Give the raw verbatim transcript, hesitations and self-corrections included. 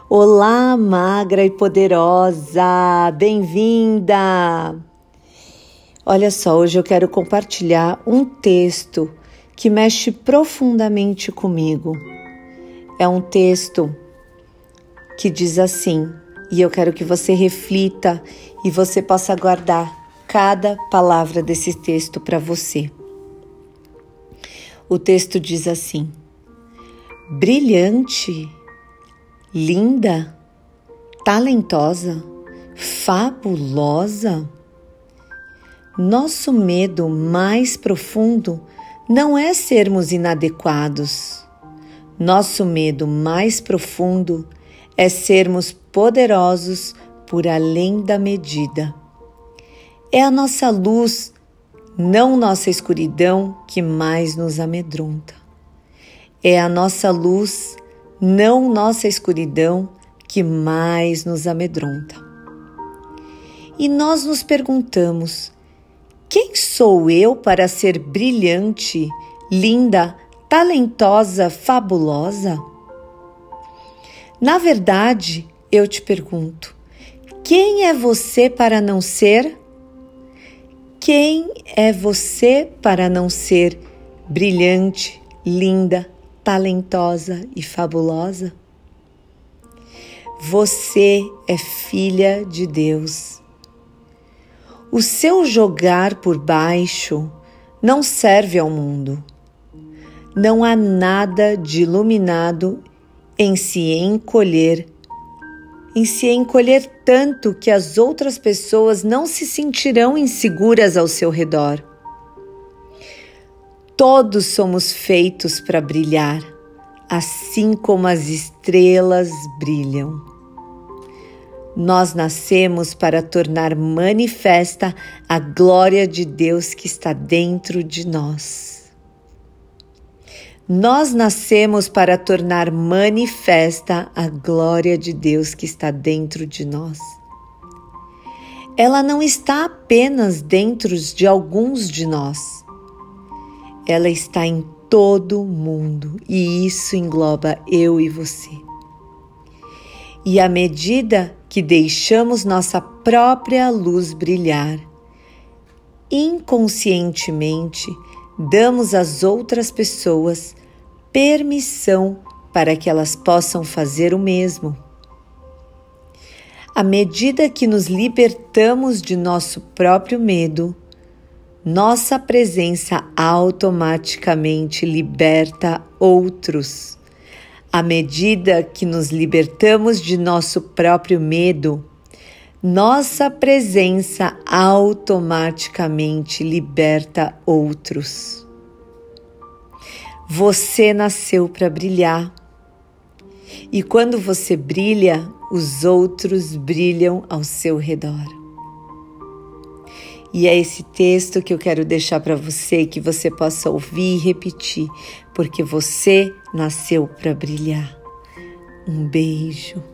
Olá, magra e poderosa, bem-vinda! Olha só, hoje eu quero compartilhar um texto que mexe profundamente comigo. É um texto que diz assim, e eu quero que você reflita e você possa guardar cada palavra desse texto para você. O texto diz assim: brilhante, linda, talentosa, fabulosa. Nosso medo mais profundo não é sermos inadequados. Nosso medo mais profundo é sermos poderosos por além da medida. É a nossa luz, não nossa escuridão, que mais nos amedronta. É a nossa luz, não nossa escuridão, que mais nos amedronta. E nós nos perguntamos: quem sou eu para ser brilhante, linda, talentosa, fabulosa? Na verdade, eu te pergunto: quem é você para não ser? Quem é você para não ser brilhante, linda, talentosa e fabulosa? Você é filha de Deus. O seu jogar por baixo não serve ao mundo. Não há nada de iluminado em se encolher, em se encolher tanto que as outras pessoas não se sentirão inseguras ao seu redor. Todos somos feitos para brilhar, assim como as estrelas brilham. Nós nascemos para tornar manifesta a glória de Deus que está dentro de nós. Nós nascemos para tornar manifesta a glória de Deus que está dentro de nós. Ela não está apenas dentro de alguns de nós. Ela está em todo mundo e isso engloba eu e você. E à medida que deixamos nossa própria luz brilhar, inconscientemente damos às outras pessoas permissão para que elas possam fazer o mesmo. À medida que nos libertamos de nosso próprio medo, nossa presença automaticamente liberta outros. À medida que nos libertamos de nosso próprio medo, nossa presença automaticamente liberta outros. Você nasceu para brilhar. E quando você brilha, os outros brilham ao seu redor. E é esse texto que eu quero deixar para você, que você possa ouvir e repetir, porque você nasceu para brilhar. Um beijo.